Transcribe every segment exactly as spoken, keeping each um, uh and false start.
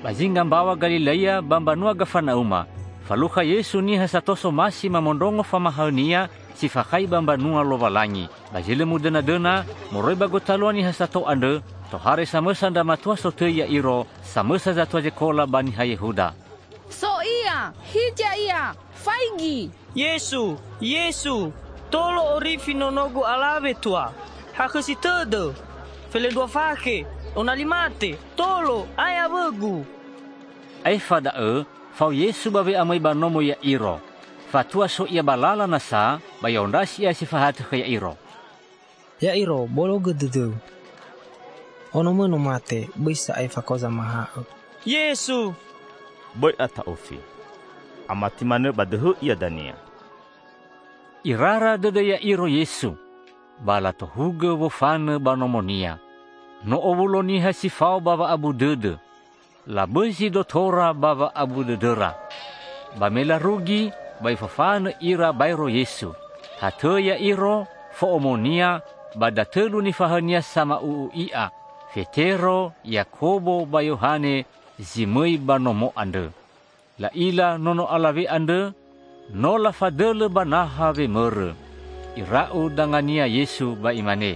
Bazinga bawa Galilea bambanua Gafarnauma. Faluha Yesu ni hasatoso masi mamondongo famahania si fakai bambanua lovalangi. Bajile mudena-dena moroi bagotaloa ni hasato ande tohare samesa ndamatua sote ya iro samesa zatua jekola bani ha Yehuda. So ia, hija ia, faigi. Yesu, Yesu, tolo orifi nonogu alave tua. Hakasi tede. Fele dua fake, onalimate, tolo, aya begu. Ai fada e, fau Yesu babe amai banomo ya iro. Fatua so ia balala nasa, bayondasi ia sifahate ke ya iro. Ya iro, bolo gedudu. Ono meno mate, bisa ai fakoza maha. Yesu. Boy ata ofi. Amati mana badehu ia dania. Irara dede ya iro Yesu. Bala tohuge wofane banomonia. No ovuloni hasifau bava abu dede. Labesi dotora bava abu dedera. Bamela rugi bai fafane ira bairo Yesu. Hate ya iro fo omonia badatelu ni fahania sama uu ia. Fetero Yakobo ba Yohane zimei banomo ande. La ila nono alave ande no la fadele banaha ve mere. Irau dangania Yesu ba imane.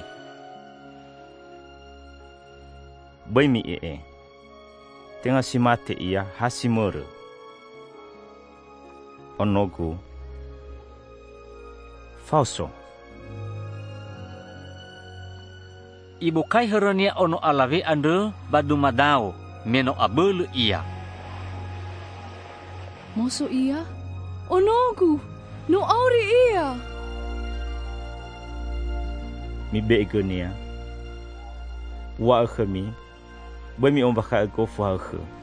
Bai mi ee. Tengah si mate ia hasi mere. Onogu. Falso. Ibu kai herania ono alave ande badu madao meno abele ia. Moso ia? Onogu, no auri ia. Mi begonia. Wa khami. Bai mi on baka go fa